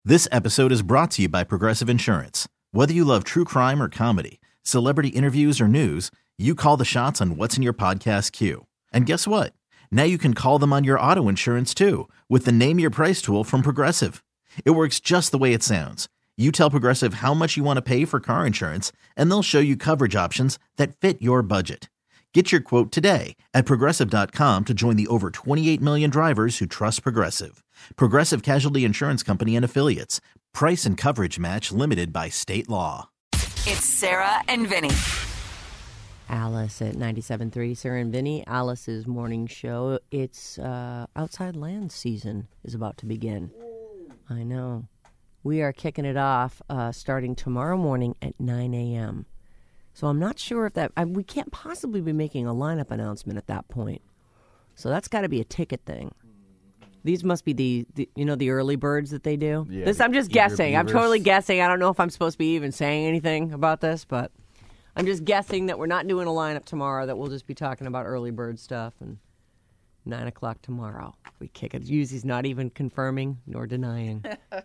This episode is brought to you by Progressive Insurance. Whether you love true crime or comedy, celebrity interviews or news, you call the shots on what's in your podcast queue. And guess what? Now you can call them on your auto insurance too with the Name Your Price tool from Progressive. It works just the way it sounds. You tell Progressive how much you want to pay for car insurance, and they'll show you coverage options that fit your budget. Get your quote today at Progressive.com to join the over 28 million drivers who trust Progressive. Progressive Casualty Insurance Company and Affiliates. Price and coverage match limited by state law. It's Sarah and Vinny. Alice at 97.3, Sarah and Vinny, Alice's morning show. It's Outside Land season is about to begin. I know. We are kicking it off starting tomorrow morning at 9 a.m. So I'm not sure if that... we can't possibly be making a lineup announcement at that point. So that's got to be a ticket thing. These must be the early birds that they do. Yeah, this I'm just guessing. I'm totally guessing. I don't know if I'm supposed to be even saying anything about this, but I'm just guessing that we're not doing a lineup tomorrow, that we'll just be talking about early bird stuff. And 9 o'clock tomorrow, we kick it. Usually's not even confirming nor denying.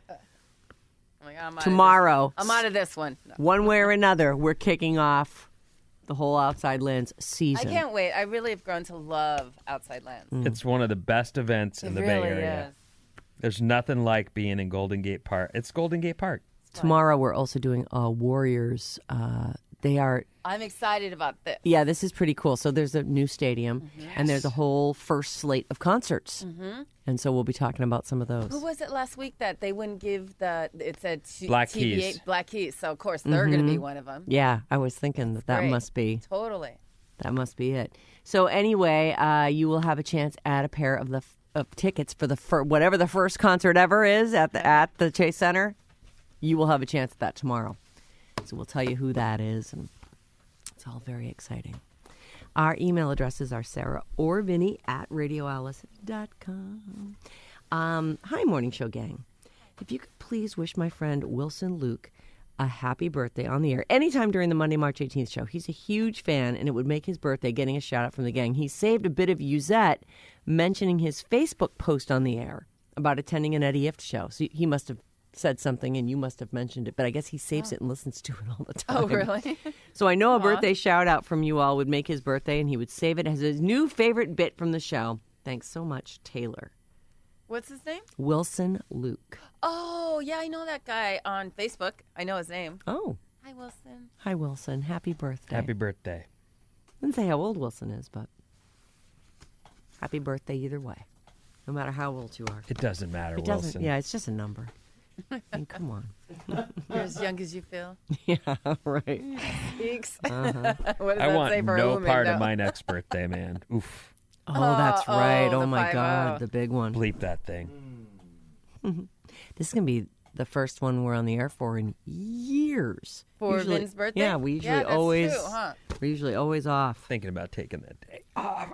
Tomorrow. I'm out of this one. No. One way or another, we're kicking off the whole Outside Lands season. I can't wait. I really have grown to love Outside Lands. It's one of the best events in the Bay Area. Is. There's nothing like being in Golden Gate Park. It's Golden Gate Park. Tomorrow we're also doing Warriors. They are... I'm excited about this. Yeah, this is pretty cool. So there's a new stadium, and there's a whole first slate of concerts. And so we'll be talking about some of those. Who was it last week that they wouldn't give it said Black TVA, Keys. Black Keys. So, of course, they're going to be one of them. Yeah, I was thinking that must be. Totally. That must be it. So anyway, you will have a chance at a pair of tickets for whatever the first concert ever is at the Chase Center. You will have a chance at that tomorrow. So we'll tell you who that is, and it's all very exciting. Our email addresses are Sarah or Vinny at radioalice.com. Hi, Morning Show gang. If you could please wish my friend Wilson Luke a happy birthday on the air anytime during the Monday, March 18th show. He's a huge fan, and it would make his birthday getting a shout-out from the gang. He saved a bit of Uzette mentioning his Facebook post on the air about attending an Eddie Ifft show. So he must have said something, and you must have mentioned it, but I guess he saves it and listens to it all the time. Oh, really? So I know a birthday shout-out from you all would make his birthday, and he would save it as his new favorite bit from the show. Thanks so much, Taylor. What's his name? Wilson Luke. Oh, yeah, I know that guy on Facebook. I know his name. Oh. Hi, Wilson. Hi, Wilson. Happy birthday. Happy birthday. I didn't say how old Wilson is, but happy birthday either way, no matter how old you are. It doesn't matter, It Wilson. doesn't. Yeah, it's just a number. I mean, come on. You're as young as you feel. Yeah, right. Speaks. Uh-huh. What does I that want say for a no woman, part though? of my next birthday, man. Oof. Oh, that's right. oh, Oh, the my 5-0. God, the big one. Bleep that thing. This is going to be the first one we're on the air for in years. For Usually- Vin's birthday? Yeah, we usually that's always true, huh? we're usually always off. Thinking about taking that day.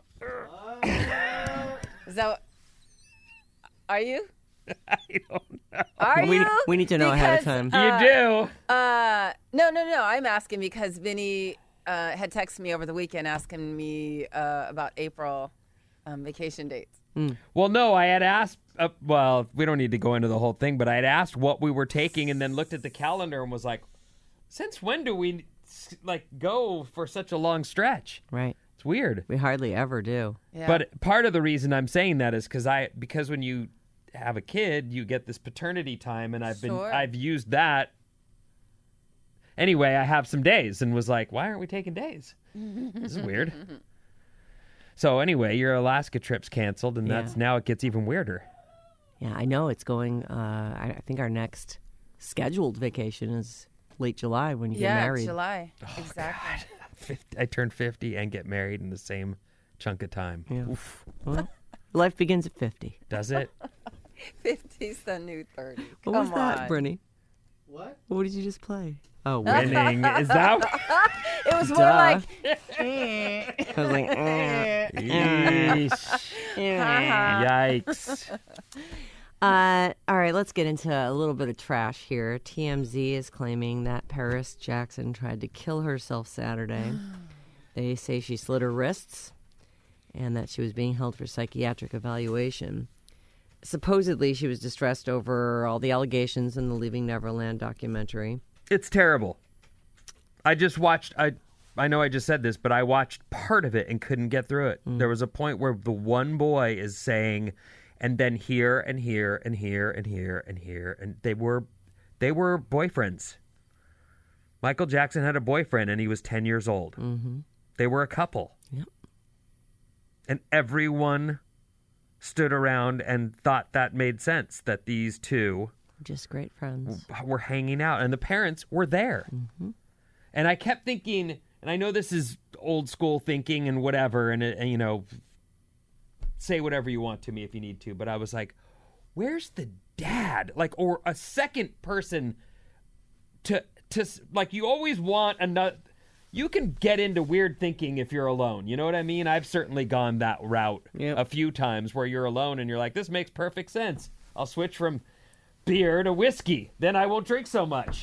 Is that what... Are you? I don't know. Are you? We need to know ahead of Because, time. You do. No. I'm asking because Vinny had texted me over the weekend asking me about April vacation dates. Well, no, I had asked, well, we don't need to go into the whole thing, but I had asked what we were taking and then looked at the calendar and was like, since when do we, go for such a long stretch? Right. It's weird. We hardly ever do. Yeah. But part of the reason I'm saying that is because when you have a kid, you get this paternity time, and I've used that. Anyway, I have some days and was like, why aren't we taking days? This is weird. So anyway, your Alaska trip's canceled, and now it gets even weirder. Yeah, I know it's going. I think our next scheduled vacation is late July when you get married. Yeah, July. Exactly. God. I turn 50 and get married in the same chunk of time. Yeah. Oof. Well, life begins at 50. Does it? 50's the new 30. What was that, on. Brittany? What? What did you just play? Oh, Winning. Is that? It was more Duh. like... I was like, Yeesh. Yikes. all right, let's get into a little bit of trash here. TMZ is claiming that Paris Jackson tried to kill herself Saturday. They say she slit her wrists and that she was being held for psychiatric evaluation. supposedly she was distressed over all the allegations in the Leaving Neverland documentary. It's terrible. I just watched, I know I just said this, but I watched part of it and couldn't get through it. There was a point where the one boy is saying, and then here and here and here and here and here, and they were boyfriends. Michael Jackson had a boyfriend and he was 10 years old. Mm-hmm. They were a couple. Yep. And everyone stood around and thought that made sense, that these two just great friends were hanging out, and the parents were there. Mm-hmm. And I kept thinking, and I know this is old school thinking and whatever, and you know, say whatever you want to me if you need to, but I was like, where's the dad? Like, or a second person to like, you always want another. You can get into weird thinking if you're alone. You know what I mean? I've certainly gone that route a few times where you're alone and you're like, this makes perfect sense. I'll switch from beer to whiskey. Then I won't drink so much.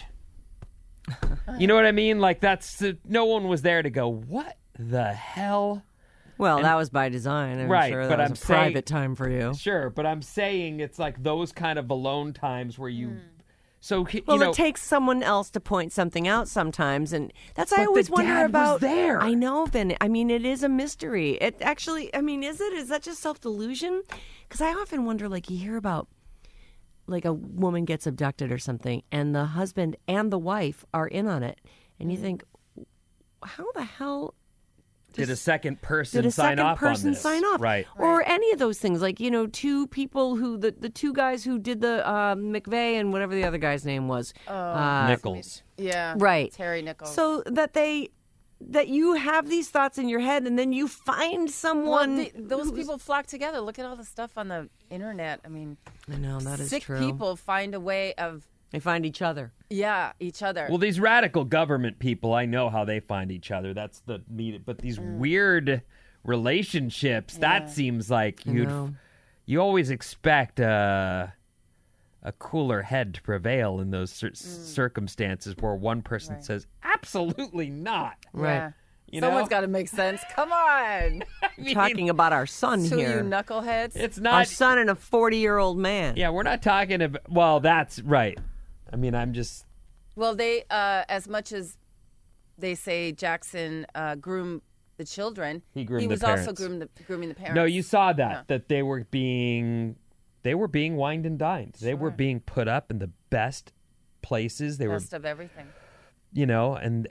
You know what I mean? Like, no one was there to go, what the hell? Well, that was by design. I'm right, sure but that was a private time for you. Sure, but I'm saying it's like those kind of alone times where you... So, it takes someone else to point something out sometimes, and that's I always wonder dad about. Was there. I know, Vin. I mean, it is a mystery. It actually, I mean, is it? Is that just self-delusion? Because I often wonder, like, you hear about, like, a woman gets abducted or something, and the husband and the wife are in on it, and you think, how the hell did a second person sign off on this? Right. Or any of those things, like, you know, two people who, the two guys who did the McVeigh and whatever the other guy's name was. Nichols. Yeah. Right. Terry Nichols. So that you have these thoughts in your head and then you find someone. Well, those people flock together. Look at all the stuff on the internet. I mean, I know, that is sick true. people find a way of. They find each other. Yeah, each other. Well, these radical government people, I know how they find each other. That's the mean. But these weird relationships, that seems like you always expect a cooler head to prevail in those circumstances where one person says, absolutely not. Right. Yeah. Someone's got to make sense. Come on. Talking about our son to here. You knuckleheads. It's not our son and a 40-year-old man. Yeah, we're not talking about. Well, that's right. I mean, I'm just. Well, they, as much as they say Jackson groomed the children, he was also grooming the parents. No, you saw that they were being wined and dined. They were being put up in the best places. They best of everything. You know, and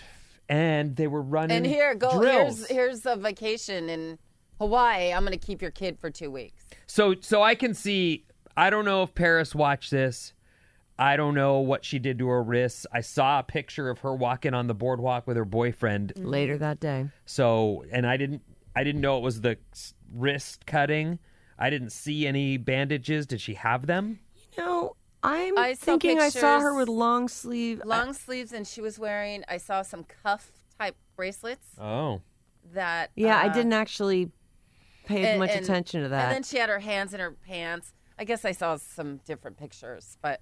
they were running. And drills. Here's a vacation in Hawaii. I'm going to keep your kid for 2 weeks. So I can see. I don't know if Paris watched this. I don't know what she did to her wrists. I saw a picture of her walking on the boardwalk with her boyfriend later that day. So, and I didn't know it was the wrist cutting. I didn't see any bandages. Did she have them? You know, I'm thinking I saw her with long sleeves, and she was wearing. I saw some cuff type bracelets. Oh, that. Yeah, I didn't actually pay much attention to that. And then she had her hands in her pants. I guess I saw some different pictures, but.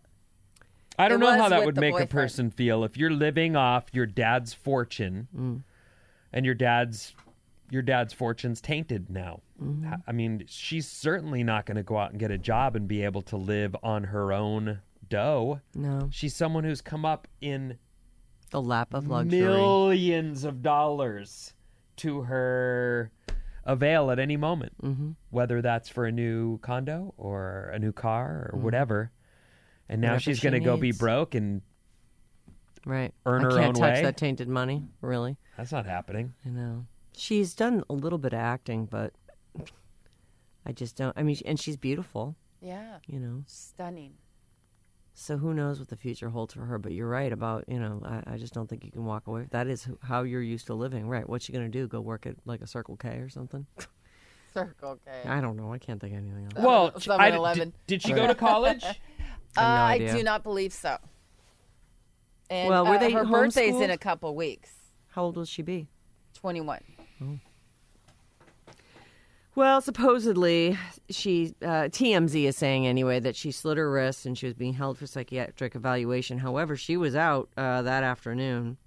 I don't know how that would make a person feel if you're living off your dad's fortune and your dad's fortune's tainted now. Mm-hmm. I mean, she's certainly not going to go out and get a job and be able to live on her own dough. No. She's someone who's come up in the lap of luxury. Millions of dollars to her avail at any moment, whether that's for a new condo or a new car or whatever. And now she's going to go be broke and earn her own way. I can't touch that tainted money, really. That's not happening. I know. She's done a little bit of acting, but I just don't. I mean, and she's beautiful. Yeah. You know. Stunning. So who knows what the future holds for her. But you're right about, I just don't think you can walk away. That is how you're used to living. Right. What's she going to do? Go work at like a Circle K or something? Circle K. I don't know. I can't think of anything else. Well, did she go to college? I do not believe so. And were they her birthday's homeschooled? in a couple weeks. How old will she be? 21. Oh. Well, supposedly, TMZ is saying anyway that she slit her wrists and she was being held for psychiatric evaluation. However, she was out that afternoon.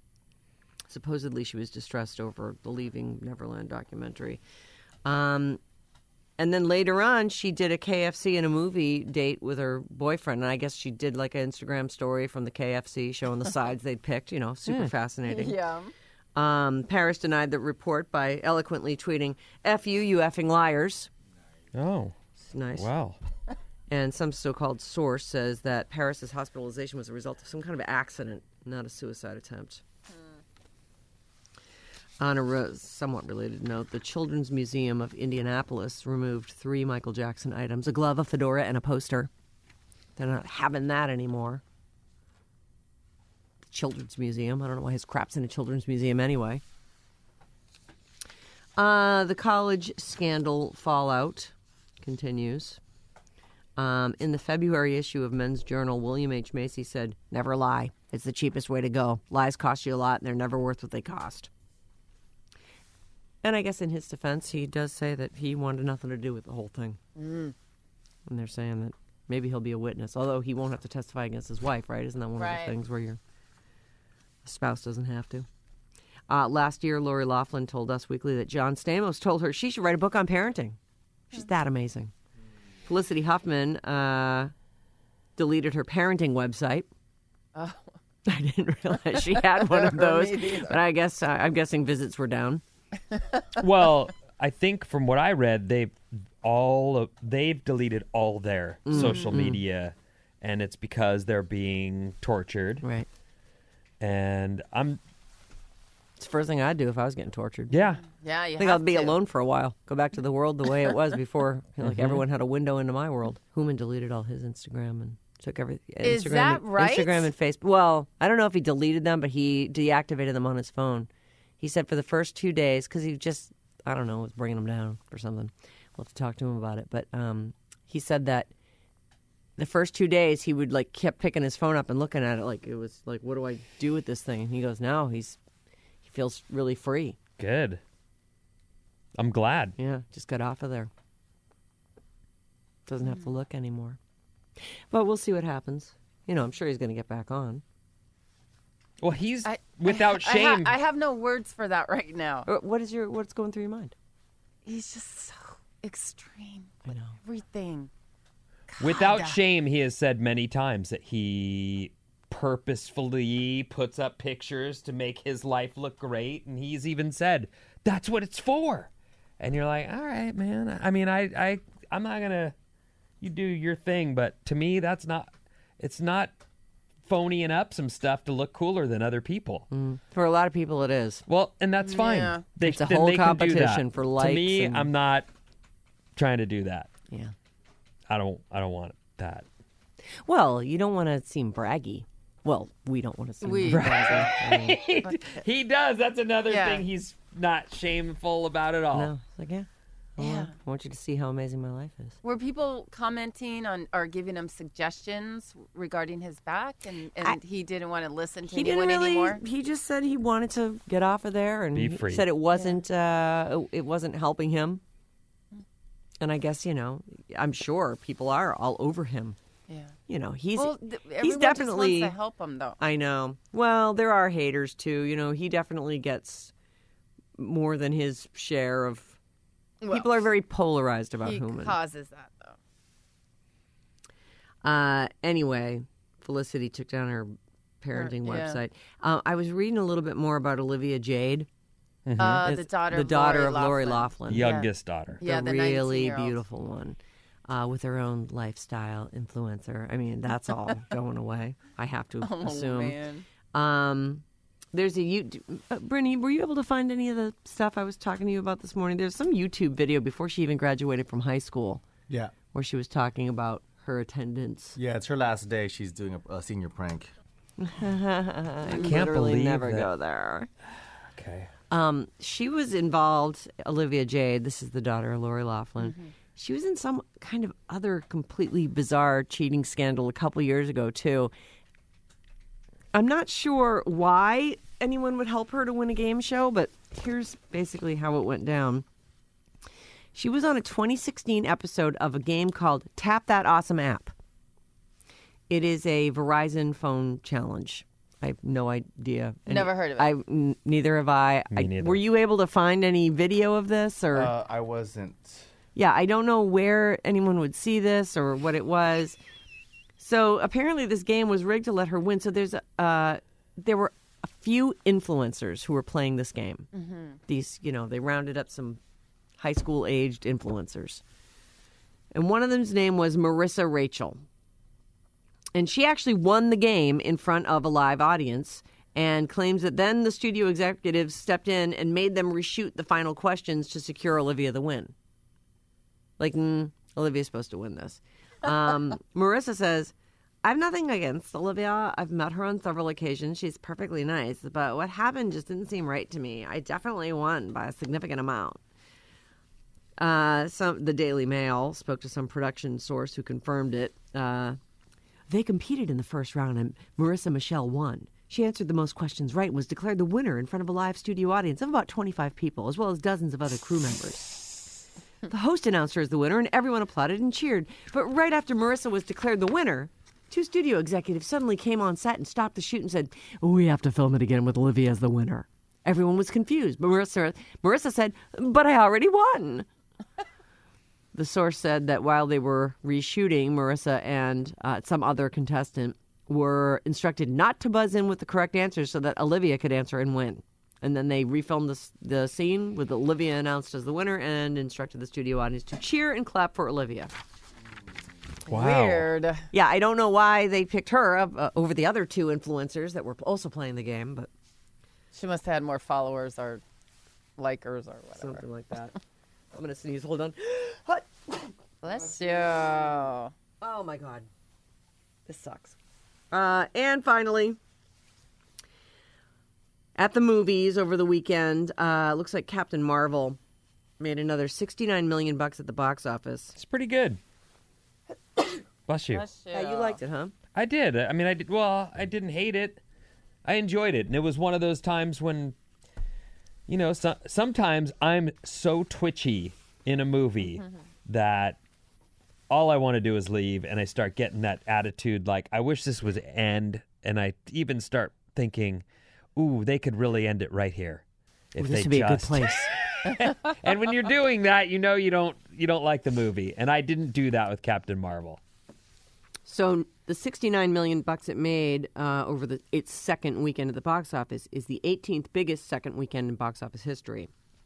Supposedly, she was distressed over the Leaving Neverland documentary. And And then later on, she did a KFC and a movie date with her boyfriend. And I guess she did like an Instagram story from the KFC showing the sides they'd picked. Super fascinating. Yeah. Paris denied the report by eloquently tweeting, "F you, you effing liars." Oh. It's nice. Wow. And some so-called source says that Paris's hospitalization was a result of some kind of accident, not a suicide attempt. On a somewhat related note, the Children's Museum of Indianapolis removed 3 Michael Jackson items, a glove, a fedora, and a poster. They're not having that anymore. The Children's Museum. I don't know why his crap's in a children's museum anyway. The college scandal fallout continues. In the February issue of Men's Journal, William H. Macy said, "Never lie. It's the cheapest way to go. Lies cost you a lot, and they're never worth what they cost." And I guess in his defense, he does say that he wanted nothing to do with the whole thing. And they're saying that maybe he'll be a witness, although he won't have to testify against his wife, right? Isn't that one of the things where your spouse doesn't have to? Last year, Lori Loughlin told Us Weekly that John Stamos told her she should write a book on parenting. She's that amazing. Felicity Huffman deleted her parenting website. Oh. I didn't realize she had one of those, but I guess I'm guessing visits were down. Well, I think from what I read, they've deleted all their social media, and it's because they're being tortured. Right. And it's the first thing I'd do if I was getting tortured. Yeah. Yeah, I think I'll be alone for a while. Go back to the world the way it was before. Everyone had a window into my world. Human deleted all his Instagram and took everything. Is that right? Instagram and Facebook. Well, I don't know if he deleted them, but he deactivated them on his phone. He said for the first 2 days, because he just, I don't know, was bringing them down or something. We'll have to talk to him about it. But he said that the first 2 days he would kept picking his phone up and looking at it like it was like, what do I do with this thing? And he goes, no, he feels really free. Good. I'm glad. Yeah, just got off of there. Doesn't have to look anymore. But we'll see what happens. I'm sure he's going to get back on. Well, he's without shame. I have no words for that right now. What's going through your mind? He's just so extreme. I know. Everything. God. Without shame, he has said many times that he purposefully puts up pictures to make his life look great, and he's even said that's what it's for. And you're like, all right, man. I mean, I'm not gonna. You do your thing, but to me, it's not phoning up some stuff to look cooler than other people. For a lot of people, it is. Well, and that's fine. Yeah. It's a whole competition for likes. To me, I'm not trying to do that. Yeah. I don't want that. Well, you don't want to seem braggy. Well, we don't want to seem braggy. He does. That's another thing. He's not shameful about it all. No, it's like, I want you to see how amazing my life is. Were people commenting on or giving him suggestions regarding his back, and he didn't want to listen to anyone anymore? He just said he wanted to get off of there, and be free. He said it wasn't helping him. And I guess I'm sure people are all over him. Yeah. He's definitely just wants to help him though. I know. Well, there are haters too. He definitely gets more than his share of. People are very polarized about Human. He causes that, though. Anyway, Felicity took down her parenting website. I was reading a little bit more about Olivia Jade. The daughter of Lori Loughlin. Youngest daughter. Yeah, the the really 19-year-old. beautiful one. With her own lifestyle influencer. I mean, that's all going away, I have to assume. Man. There's a YouTube. Brittany, were you able to find any of the stuff I was talking to you about this morning? There's some YouTube video before she even graduated from high school. Yeah. Where she was talking about her attendance. Yeah, it's her last day. She's doing a senior prank. I can't believe never that. go there. Okay. She was involved, Olivia Jade, this is the daughter of Lori Loughlin. Mm-hmm. She was in some kind of other completely bizarre cheating scandal a couple years ago, too. I'm not sure why anyone would help her to win a game show, but here's basically how it went down. She was on a 2016 episode of a game called Tap That Awesome App. It is a Verizon phone challenge. I have no idea. Never heard of it. Neither have I. Me neither. Were you able to find any video of this? Or I wasn't. Yeah, I don't know where anyone would see this or what it was. So apparently this game was rigged to let her win. So there were a few influencers who were playing this game. Mm-hmm. These, they rounded up some high school aged influencers. And one of them's name was Marissa Rachel. And she actually won the game in front of a live audience and claims that then the studio executives stepped in and made them reshoot the final questions to secure Olivia the win. Like, Olivia's supposed to win this. Marissa says, I have nothing against Olivia. I've met her on several occasions. She's perfectly nice. But what happened just didn't seem right to me. I definitely won by a significant amount. The Daily Mail spoke to some production source who confirmed it. They competed in the first round, and Marissa Michelle won. She answered the most questions right and was declared the winner in front of a live studio audience of about 25 people, as well as dozens of other crew members. The host announced her as the winner, and everyone applauded and cheered. But right after Marissa was declared the winner, 2 studio executives suddenly came on set and stopped the shoot and said, we have to film it again with Olivia as the winner. Everyone was confused. But Marissa said, but I already won. The source said that while they were reshooting, Marissa and some other contestant were instructed not to buzz in with the correct answers so that Olivia could answer and win. And then they refilmed the scene with Olivia announced as the winner and instructed the studio audience to cheer and clap for Olivia. Wow. Weird. Yeah, I don't know why they picked her over the other 2 influencers that were also playing the game, but She must have had more followers or likers or whatever. something like that. I'm going to sneeze. Hold on. Hot. Bless you. Oh, my God. This sucks. And finally, at the movies over the weekend, looks like Captain Marvel made another $69 million at the box office. It's pretty good. Bless you. Bless you. Yeah, you liked it, huh? I did. I mean, I did. Well, I didn't hate it. I enjoyed it. And it was one of those times when, sometimes I'm so twitchy in a movie that all I want to do is leave, and I start getting that attitude like, I wish this was end, and I even start thinking, ooh, they could really end it right here. If This they would be just... a good place. And when you're doing that, you don't like the movie. And I didn't do that with Captain Marvel. So the $69 million it made over its second weekend at the box office is the 18th biggest second weekend in box office history.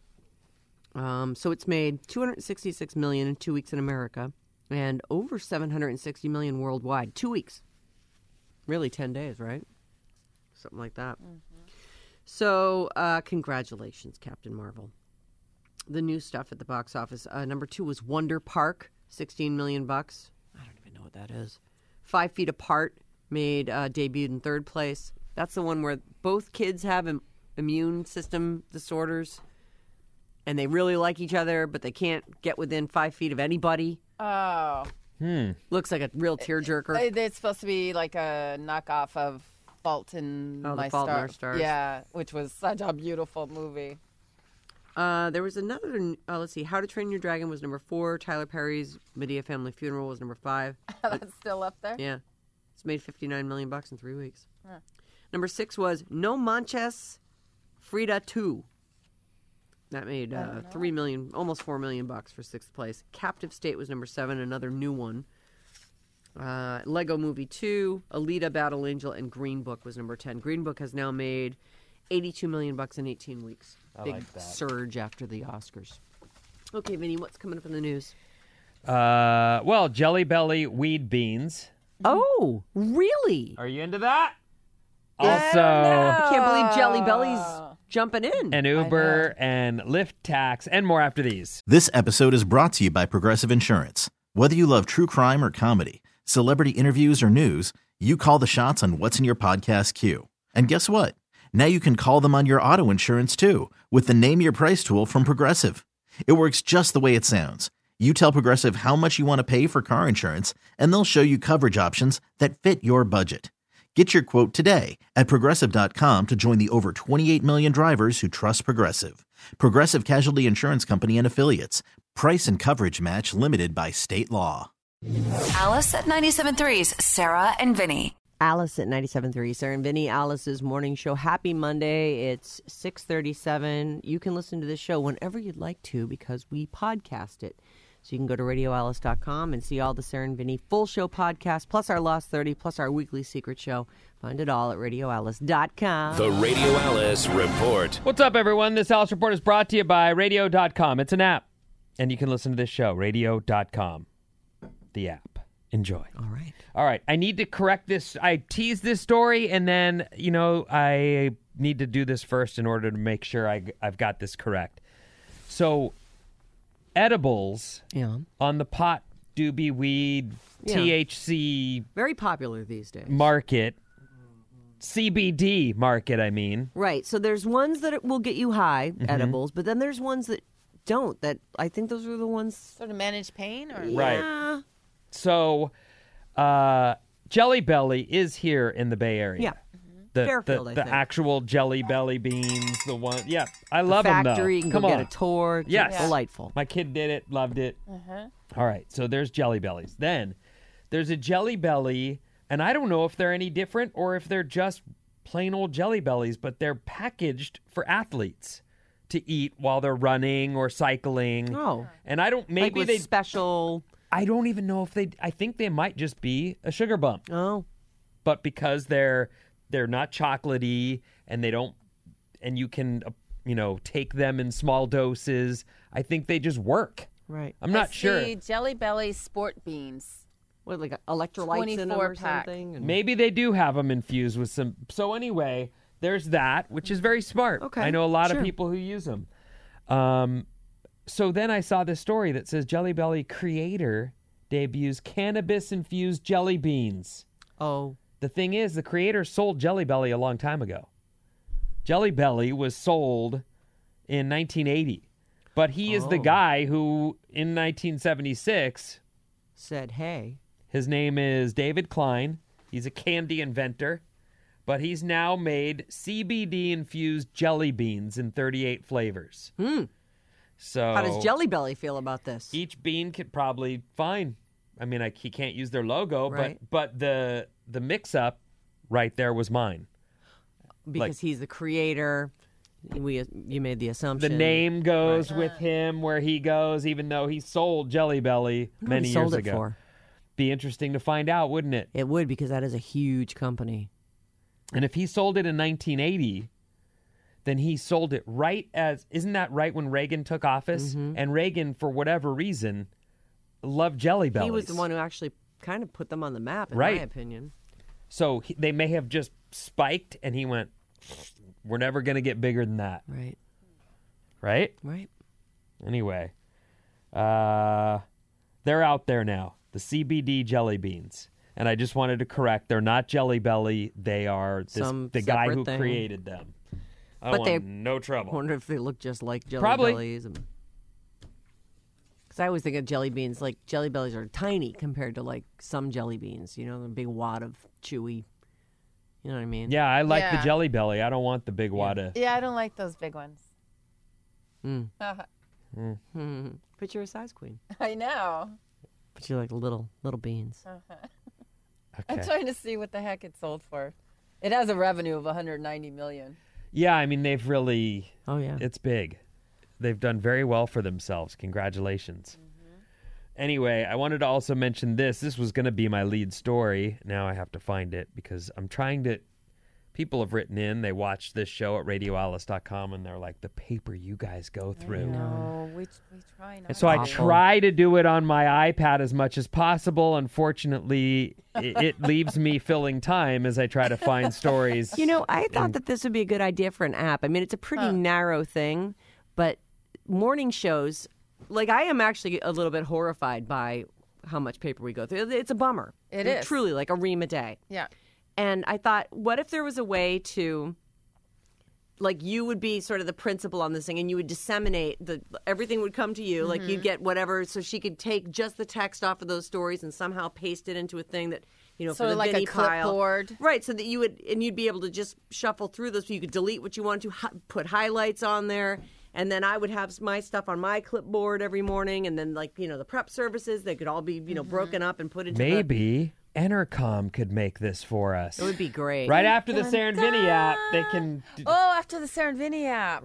So it's made $266 million in 2 weeks in America and over $760 million worldwide. 2 weeks. Really 10 days, right? Something like that. Mm-hmm. So congratulations, Captain Marvel. The new stuff at the box office. Number 2 was Wonder Park, $16 million. I don't even know what that is. 5 Feet Apart debuted in 3rd place. That's the one where both kids have immune system disorders, and they really like each other, but they can't get within 5 feet of anybody. Oh. Looks like a real tearjerker. It's supposed to be like a knockoff of Fault in My Fault in Our Stars. Yeah, which was such a beautiful movie. There was another, let's see, How to Train Your Dragon was number 4. Tyler Perry's Medea Family Funeral was number 5. That's still up there? Yeah. It's made $59 million in 3 weeks. Huh. Number 6 was No Manches Frida 2. That made $3 million, almost $4 million for 6th place. Captive State was number 7, another new one. Lego Movie 2, Alita, Battle Angel, and Green Book was number 10. Green Book has now made $82 million in 18 weeks. Big like that. Surge after the Oscars. Okay, Vinny, what's coming up in the news? Well, Jelly Belly weed beans. Oh, really? Are you into that? Also, I can't believe Jelly Belly's jumping in. And Uber and Lyft tax and more after these. This episode is brought to you by Progressive Insurance. Whether you love true crime or comedy, celebrity interviews or news, you call the shots on what's in your podcast queue. And guess what? Now you can call them on your auto insurance too with the Name Your Price tool from Progressive. It works just the way it sounds. You tell Progressive how much you want to pay for car insurance, and they'll show you coverage options that fit your budget. Get your quote today at Progressive.com to join the over 28 million drivers who trust Progressive. Progressive Casualty Insurance Company and Affiliates. Price and coverage match limited by state law. Alice at 97.3's Sarah and Vinny. Alice at 97.3, Sarah and Vinny, Alice's morning show. Happy Monday. It's 6:37. You can listen to this show whenever you'd like to because we podcast it. So you can go to radioalice.com and see all the Sarah and Vinny full show podcasts, plus our Lost 30, plus our weekly secret show. Find it all at radioalice.com. The Radio Alice Report. What's up, everyone? This Alice Report is brought to you by radio.com. It's an app, and you can listen to this show, radio.com. The app. Enjoy. All right. I need to correct this. I teased this story, and then, I need to do this first in order to make sure I've got this correct. So, edibles on the pot, doobie, weed, THC very popular these days. market, CBD market, I mean. Right. So there's ones that will get you high, edibles, but then there's ones that don't. That I think those are the ones. Sort of manage pain? Or Right. So, Jelly Belly is here in the Bay Area. Yeah. Fairfield, I the think. actual Jelly Belly beans, the one. Yeah, I love them, though. Factory, you can Come go on. get a tour. It's Yes. delightful. My kid did it, loved it. All right, so there's Jelly Bellies. Then there's a Jelly Belly, and I don't know if they're any different or if they're just plain old Jelly Bellies, but they're packaged for athletes to eat while they're running or cycling. Oh. And I don't, Like maybe with they, special. I don't even know if I think they might just be a sugar bump. Oh. But because they're not chocolatey and they don't, and you can, take them in small doses, I think they just work. Right. I'm not sure. See Jelly Belly sport beans. What, like electrolytes in them 24 or pack. something? And- Maybe they do have them infused with some. So anyway, there's that, which is very smart. Okay, I know a lot sure. of people who use them. So then I saw this story that says Jelly Belly creator debuts cannabis-infused jelly beans. Oh. The thing is, the creator sold Jelly Belly a long time ago. Jelly Belly was sold in 1980. But he is the guy who, in 1976, Said, hey. his name is David Klein. He's a candy inventor. But he's now made CBD-infused jelly beans in 38 flavors. So How does Jelly Belly feel about this? each bean could probably fine. I mean, he can't use their logo, Right. but the mix-up right there was mine. Because he's the creator. You made the The assumption. name goes with him where he goes, even though he sold Jelly Belly What many he years sold it ago. for? Be interesting to find out, wouldn't it? It would, because that is a huge company. And if he sold it in 1980, then he sold it isn't that right when Reagan took office? Mm-hmm. And Reagan, for whatever reason, loved Jelly Bellies. He was the one who actually kind of put them on the map, in Right. my opinion. So they may have just spiked, and he went, we're never going to get bigger than that. Right. Right? Right. Anyway, they're out there now, the CBD jelly beans. And I just wanted to correct, they're not Jelly Belly. They are Some the guy separate who thing. created them. I But want they- no I trouble. wonder if they look just like Jelly Probably. Bellies. Because I always think of jelly beans, like Jelly Bellies are tiny compared to like some jelly beans, a big wad of chewy, you know what I mean? Yeah, I like the Yeah. Jelly Belly. I don't want the big wada. Yeah, I don't like those big ones. But you're a size queen. I know. But you like little beans. I'm Okay. trying to see what the heck it sold for. It has a revenue of 190 million. Yeah, I mean, they've really, Oh, yeah. it's big. They've done very well for themselves. Congratulations. Anyway, I wanted to also mention this. This was going to be my lead story. Now I have to find it because I'm trying to. People have written in. They watch this show at radioalice.com and they're like, the paper you guys go through. No, we try not. And so I to. try to do it on my iPad as much as possible. Unfortunately, it leaves me filling time as I try to find stories. I thought that this would be a good idea for an app. I mean, it's a pretty narrow thing, but morning shows, like I am actually a little bit horrified by how much paper we go through. It's a bummer. It is. Truly, like a ream a day. Yeah. And I thought, what if there was a way to, like, you would be sort of the principal on this thing, and you would disseminate everything would come to you, like you'd get whatever, so she could take just the text off of those stories and somehow paste it into a thing that, for Sort the of like a Vinny pile. clipboard. Right, so that you'd be able to just shuffle through those. So you could delete what you want to, put highlights on there, and then I would have my stuff on my clipboard every morning, and then the prep services, they could all be broken up and put into Maybe Entercom could make this for us. It would be great. Right after the Sarah and Vinny app, they can. Oh, after the Sarah and Vinny app. Right.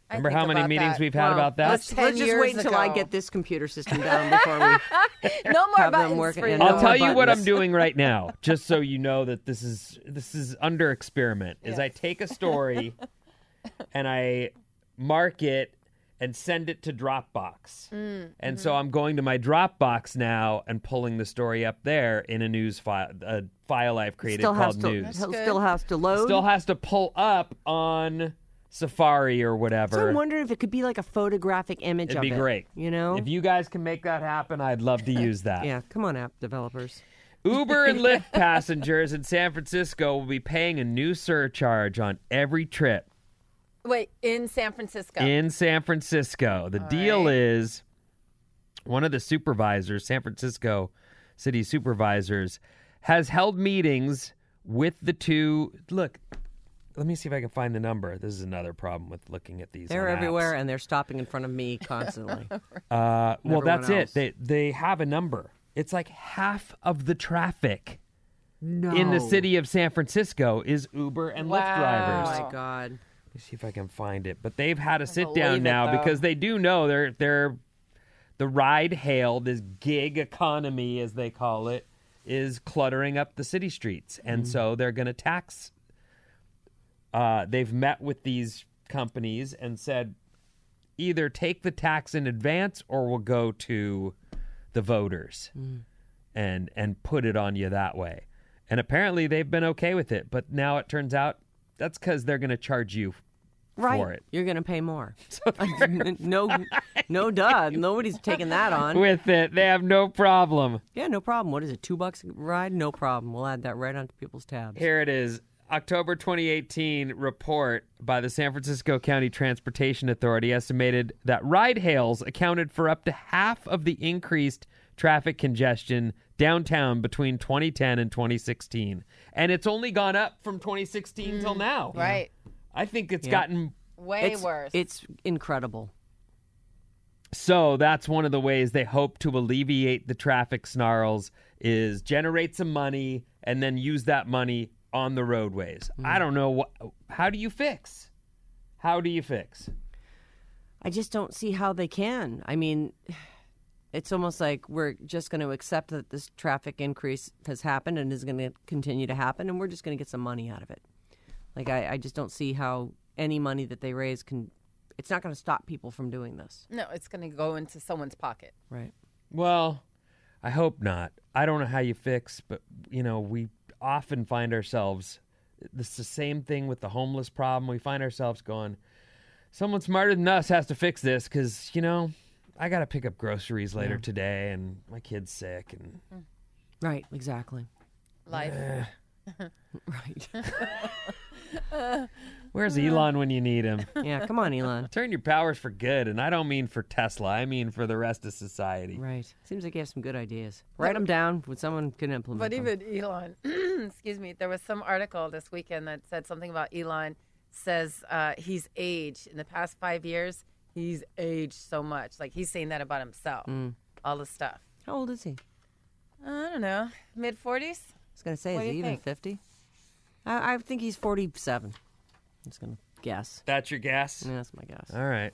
Remember how think many about meetings that. we've had about that? Let's- 10 Let's just years wait until I ago. get this computer system down before we. No more Have them buttons working for you. and I'll no tell more you what I'm buttons. doing right now, just so you know that this is under experiment. Is I take a story and I mark it and send it to Dropbox. And so I'm going to my Dropbox now and pulling the story up there in a news file, a file I've created called News. Still has to load. Still has to pull up on Safari or whatever. So I'm wondering if it could be like a photographic image It'd of be it. great. You know? If you guys can make that happen, I'd love to use that. Yeah, come on, app developers. Uber and Lyft passengers in San Francisco will be paying a new surcharge on every trip Wait, in San Francisco. in San Francisco. The deal is one of the supervisors, San Francisco city supervisors, has held meetings with the two. Look, let me see if I can find the number. This is another problem with looking at these. They're on everywhere, apps. and they're stopping in front of me constantly. Well, that's everyone it. They have a number. It's like half of the traffic No. in the city of San Francisco is Uber and Lyft Oh, drivers. my God. Let me see if I can find it. But they've had a sit believe down it, now though. because they do know they're the ride hail, this gig economy as they call it, is cluttering up the city streets. And so they're going to tax. They've met with these companies and said either take the tax in advance or we'll go to the voters and put it on you that way. And apparently they've been okay with it. But now it turns out that's because they're going to charge you for it. You're going to pay more. No, duh. Nobody's taking that on. With it, they have no problem. Yeah, no problem. What is it, $2 a ride? No problem. We'll add that right onto people's tabs. Here it is. October 2018 report by the San Francisco County Transportation Authority estimated that ride hails accounted for up to half of the increased traffic congestion downtown between 2010 and 2016. And it's only gone up from 2016 till now. Right. I think it's gotten... Way worse. It's incredible. So that's one of the ways they hope to alleviate the traffic snarls is generate some money and then use that money on the roadways. I don't know. How do you fix? How do you fix? I just don't see how they can. I mean, it's almost like we're just going to accept that this traffic increase has happened and is going to continue to happen, and we're just going to get some money out of it. Like, I just don't see how any money that they raise can... It's not going to stop people from doing this. No, it's going to go into someone's pocket. Right. Well, I hope not. I don't know how you fix, but, we often find ourselves... It's the same thing with the homeless problem. We find ourselves going, someone smarter than us has to fix this because, I got to pick up groceries later today and my kid's sick. And Right, exactly. Life. Right. Where's Elon when you need him? Yeah, come on, Elon. Turn your powers for good, and I don't mean for Tesla. I mean for the rest of society. Right. Seems like you have some good ideas. Write them down when someone can implement But them. even Elon, excuse me, there was some article this weekend that said something about Elon says he's aged. In the past 5 years, he's aged so much. Like he's saying that about himself, all the stuff. How old is he? I don't know, mid-40s? I was going to say, What is do he you even think? 50? I think he's 47. I'm just going to guess. That's your guess? Yeah, that's my guess. All right.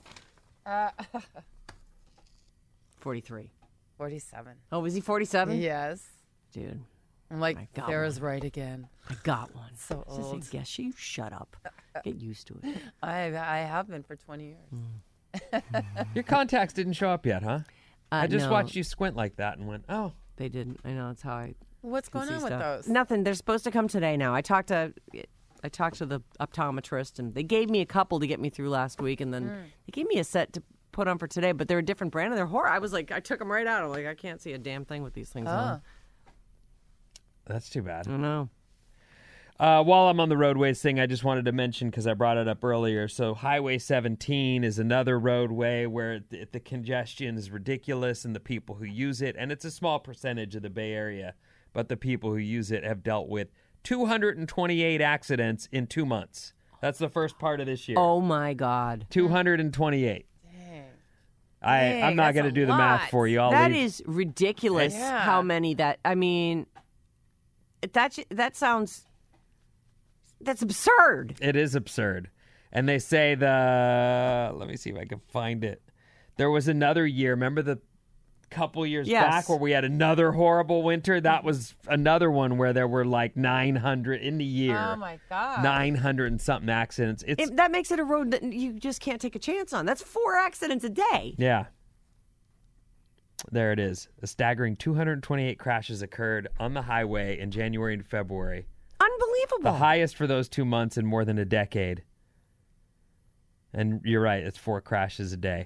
43. 47. Oh, is he 47? Yes. Dude, I'm like, I got Sarah's right again. I got one. So Is this old. a guess? You shut up. Get used to it. I have been for 20 years. Your contacts didn't show up yet, huh? I just no, watched you squint like that and went, oh. They didn't. I know. That's how I What's can going see on with stuff. those? Nothing. They're supposed to come today now. I talked to the optometrist, and they gave me a couple to get me through last week, and then they gave me a set to put on for today, but they're a different brand, and they're horrible. I was like, I took them right out. I'm like, I can't see a damn thing with these things on. That's too bad. I don't know. While I'm on the roadways thing, I just wanted to mention, because I brought it up earlier, so Highway 17 is another roadway where the congestion is ridiculous and the people who use it, and it's a small percentage of the Bay Area, but the people who use it have dealt with 228 accidents in 2 months. That's the first part of this year. Oh, my God. 228. Dang. I'm not that's going to a do the math lot. for you. I'll That leave. is ridiculous. Yeah. How many that? I mean, that sounds. That's absurd. It is absurd. And they say let me see if I can find it. There was another year. Remember the couple years back where we had another horrible winter? That was another one where there were like 900 in the year. Oh my God. 900 and something accidents. That makes it a road that you just can't take a chance on. That's 4 accidents a day. Yeah. There it is. A staggering 228 crashes occurred on the highway in January and February. Unbelievable. The highest for those 2 months in more than a decade. And you're right, it's 4 crashes a day.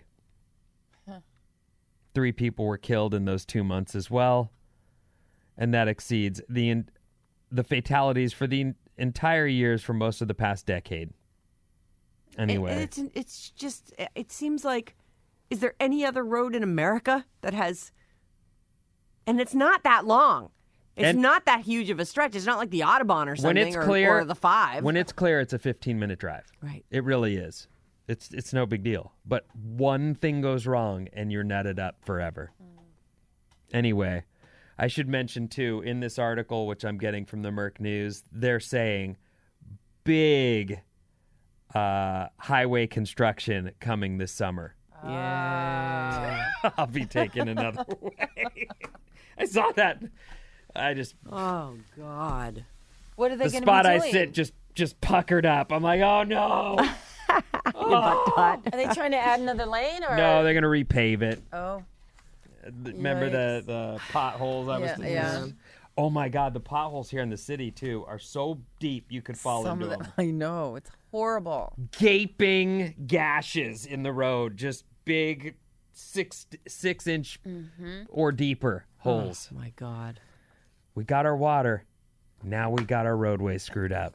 3 people were killed in those 2 months as well. And that exceeds the fatalities for the entire years for most of the past decade. Anyway. It's just, it seems like, is there any other road in America that has, and it's not that long. It's not that huge of a stretch. It's not like the Autobahn or something, when it's clear, or the 5. When it's clear, it's a 15-minute drive. Right. It really is. It's no big deal. But one thing goes wrong, and you're netted up forever. Anyway, I should mention, too, in this article, which I'm getting from the Merc News, they're saying big highway construction coming this summer. Yeah. I'll be taking another way. I saw that. Oh, God. What are they going to be doing? The spot I sit just puckered up. I'm like, oh, no. Are they trying to add another lane? Or? No, they're going to repave it. Oh. Remember the potholes I was thinking of? Oh, my God. The potholes here in the city, too, are so deep you could fall into them. I know. It's horrible. Gaping gashes in the road. Just big 6-inch or deeper holes. Oh, my God. We got our water. Now we got our roadway screwed up.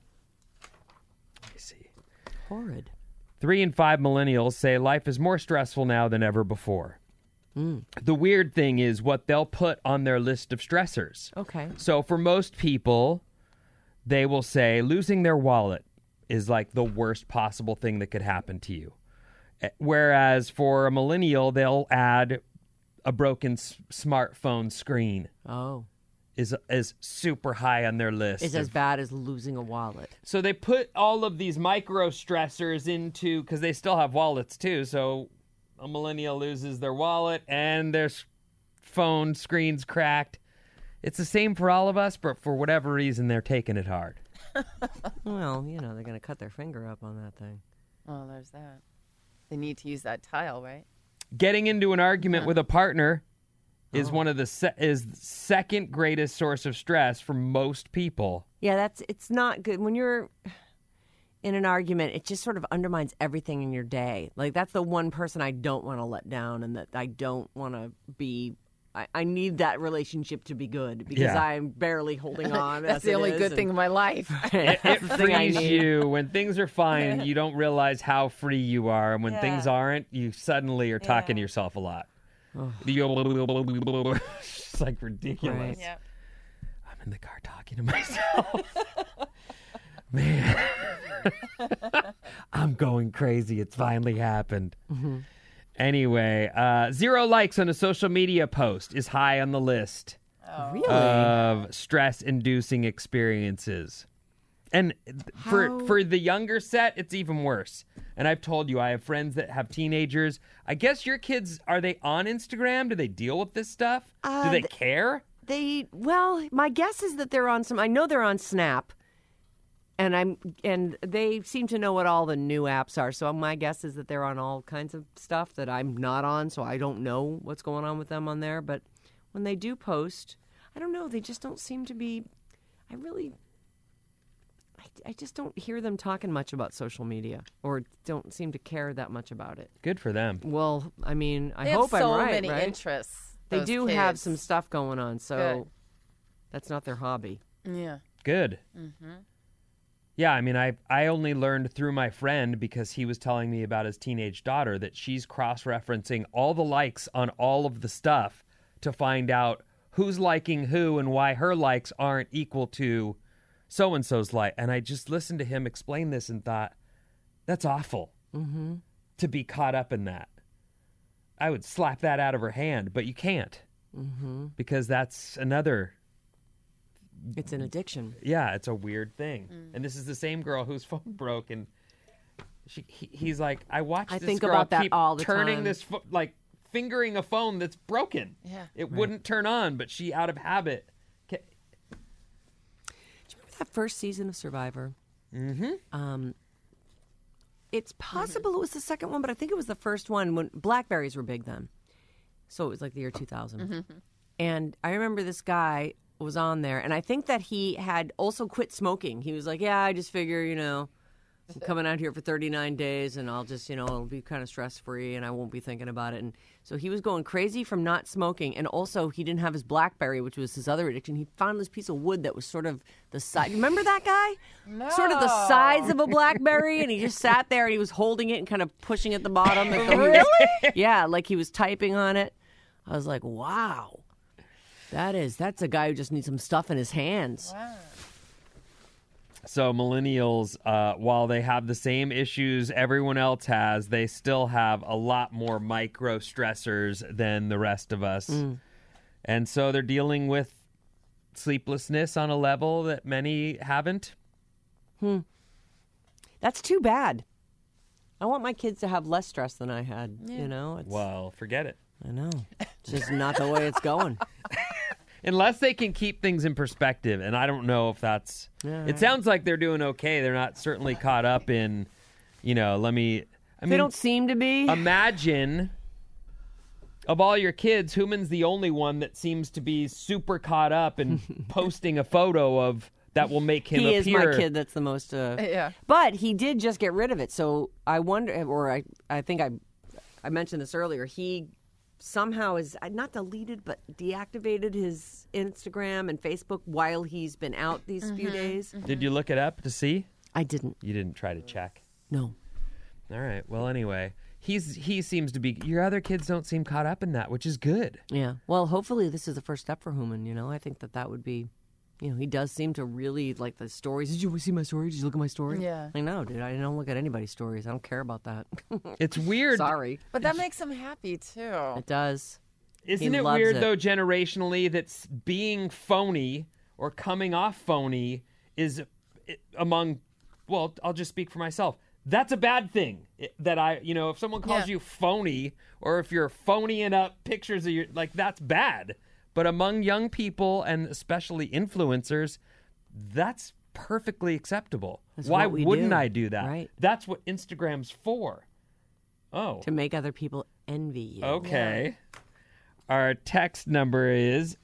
Let me see. Horrid. 3 in 5 millennials say life is more stressful now than ever before. The weird thing is what they'll put on their list of stressors. Okay. So for most people, they will say losing their wallet is like the worst possible thing that could happen to you. Whereas for a millennial, they'll add a broken smartphone screen. Oh. Is super high on their list. It's as bad as losing a wallet. So they put all of these micro stressors into, because they still have wallets too. So a millennial loses their wallet and their phone screen's cracked. It's the same for all of us, but for whatever reason, they're taking it hard. Well, they're going to cut their finger up on that thing. Oh, there's that. They need to use that tile, right? Getting into an argument with a partner is one of the is second greatest source of stress for most people. Yeah, it's not good. When you're in an argument, it just sort of undermines everything in your day. Like, that's the one person I don't want to let down, and that I don't want to be. I need that relationship to be good because I'm barely holding on. That's the only good thing in my life. It frees you. When things are fine, you don't realize how free you are. And when things aren't, you suddenly are talking to yourself a lot. It's like ridiculous. Right. Yep. I'm in the car talking to myself. Man, I'm going crazy. It's finally happened. Mm-hmm. Anyway, 0 likes on a social media post is high on the list of stress-inducing experiences. And for the younger set, it's even worse. And I've told you, I have friends that have teenagers. I guess your kids, are they on Instagram? Do they deal with this stuff? Do they care? My guess is that they're on I know they're on Snap. And they seem to know what all the new apps are. So my guess is that they're on all kinds of stuff that I'm not on, so I don't know what's going on with them on there. But when they do post, I don't know, they just don't seem to be. I just don't hear them talking much about social media, or don't seem to care that much about it. Good for them. Well, I mean, I They hope have so I'm right. many right? interests. They those do kids. have some stuff going on, so Good. that's not their hobby. Yeah. Good. Mm-hmm. Yeah, I mean, I only learned through my friend because he was telling me about his teenage daughter that she's cross-referencing all the likes on all of the stuff to find out who's liking who and why her likes aren't equal to so-and-so's like. And I just listened to him explain this and thought, that's awful to be caught up in that. I would slap that out of her hand, but you can't because that's another... It's an addiction. Yeah, it's a weird thing. And this is the same girl whose phone broke, and He's like, I watched I this think girl about that keep all the turning time. this like fingering a phone that's broken. Yeah. It wouldn't turn on, but she out of habit. Do you remember that first season of Survivor? Mm-hmm. It's possible it was the second one, but I think it was the first one when Blackberries were big then. So it was like the year 2000. And I remember this guy was on there, and I think that he had also quit smoking. He was like, yeah, I just figure, I'm coming out here for 39 days, and I'll just, it'll be kind of stress-free, and I won't be thinking about it. And so he was going crazy from not smoking, and also he didn't have his BlackBerry, which was his other addiction. He found this piece of wood that was sort of the size. Remember that guy? No. Sort of the size of a BlackBerry, and he just sat there, and he was holding it and kind of pushing at the bottom. Really? Yeah, like he was typing on it. I was like, wow. That's a guy who just needs some stuff in his hands. Wow. So millennials, while they have the same issues everyone else has, they still have a lot more micro stressors than the rest of us. And so they're dealing with sleeplessness on a level that many haven't. That's too bad. I want my kids to have less stress than I had, It's, Well, forget it. I know. It's just not the way it's going. Unless they can keep things in perspective, and I don't know if that's... It sounds like they're doing okay. They're not certainly caught up in, They don't seem to be. Imagine, of all your kids, Human's the only one that seems to be super caught up and posting a photo of that will make him appear... He is my kid that's the most... Yeah. But he did just get rid of it, so I wonder, or I think I mentioned this earlier, he... somehow is not deleted but deactivated his Instagram and Facebook while he's been out these few days. Did you look it up to see? I didn't. You didn't try to check. No. All right. Well, anyway, he seems to be. Your other kids don't seem caught up in that, which is good. Yeah. Well, hopefully this is the first step for Human. I think that would be. He does seem to really like the stories. Did you see my story? Did you look at my story? Yeah. I know, dude. I don't look at anybody's stories. I don't care about that. It's weird. Sorry. But that makes him happy, too. It does. Isn't it loves weird, it. though, generationally, that being phony or coming off phony is among, well, I'll just speak for myself. That's a bad thing. If someone calls you phony or if you're phonying up pictures of that's bad. But among young people and especially influencers, that's perfectly acceptable. That's Why what we wouldn't do. I do that? Right. That's what Instagram's for. Oh. To make other people envy you. Okay. Our text number is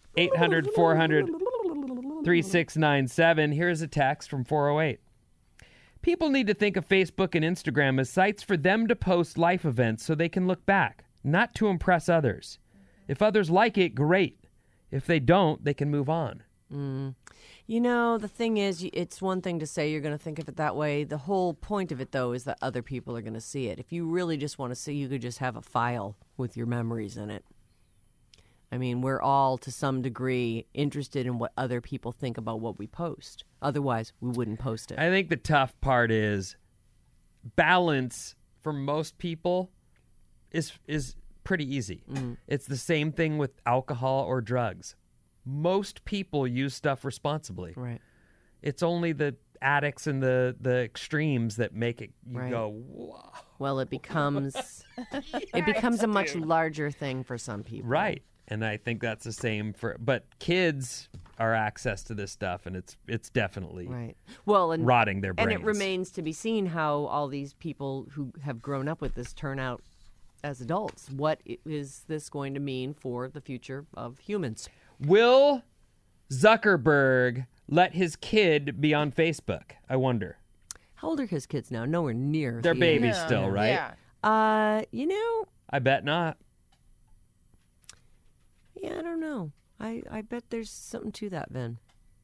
800-400-3697. Here's a text from 408. People need to think of Facebook and Instagram as sites for them to post life events so they can look back, not to impress others. If others like it, great. If they don't, they can move on. The thing is, it's one thing to say you're going to think of it that way. The whole point of it, though, is that other people are going to see it. If you really just want to see, you could just have a file with your memories in it. I mean, we're all, to some degree, interested in what other people think about what we post. Otherwise, we wouldn't post it. I think the tough part is balance for most people is pretty easy. It's the same thing with alcohol or drugs. Most people use stuff responsibly. Right. It's only the addicts and the extremes that make it go, whoa. Well, it becomes a much larger thing for some people. Right. And I think that's the same but kids are access to this stuff, and it's definitely right. Well, and rotting their brains. And it remains to be seen how all these people who have grown up with this turn out as adults. What is this going to mean for the future of humans? Will Zuckerberg let his kid be on Facebook? I wonder. How old are his kids now? Nowhere near. They're babies still, right? Yeah. I bet not. Yeah, I don't know. I bet there's something to that, Vin.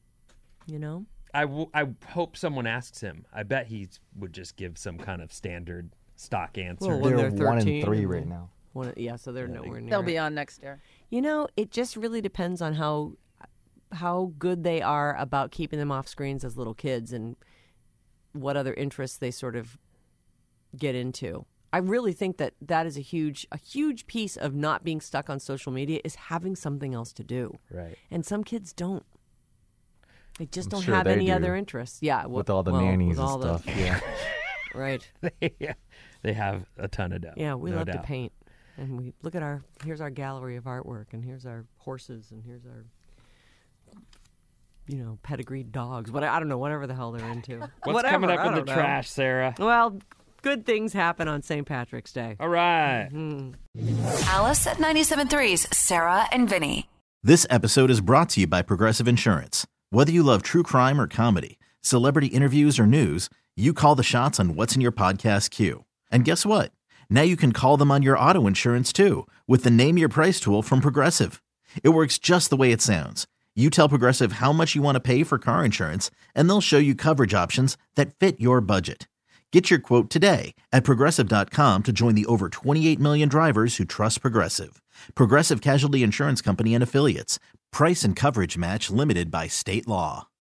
I hope someone asks him. I bet he would just give some kind of standard stock answer. Well, when They're they're 1 and 13, 3 right now. So they're nowhere near. They'll be on next year. It just really depends on how good they are about keeping them off screens as little kids and what other interests they sort of get into. I really think that is a huge piece of not being stuck on social media is having something else to do. Right. And some kids don't. They just I'm don't sure have they any do. other interests. Yeah. With all the nannies and all stuff. Yeah. Right. They have a ton of dough. Yeah, we no love doubt. to paint. And we look at here's our gallery of artwork, and here's our horses, and here's our, pedigreed dogs. But I don't know, whatever the hell they're into. What's coming up in the trash, Sarah? Well, good things happen on St. Patrick's Day. All right. Alice at 97.3's Sarah and Vinny. This episode is brought to you by Progressive Insurance. Whether you love true crime or comedy, celebrity interviews or news, you call the shots on what's in your podcast queue. And guess what? Now you can call them on your auto insurance too with the Name Your Price tool from Progressive. It works just the way it sounds. You tell Progressive how much you want to pay for car insurance, and they'll show you coverage options that fit your budget. Get your quote today at Progressive.com to join the over 28 million drivers who trust Progressive. Progressive Casualty Insurance Company and Affiliates. Price and coverage match limited by state law.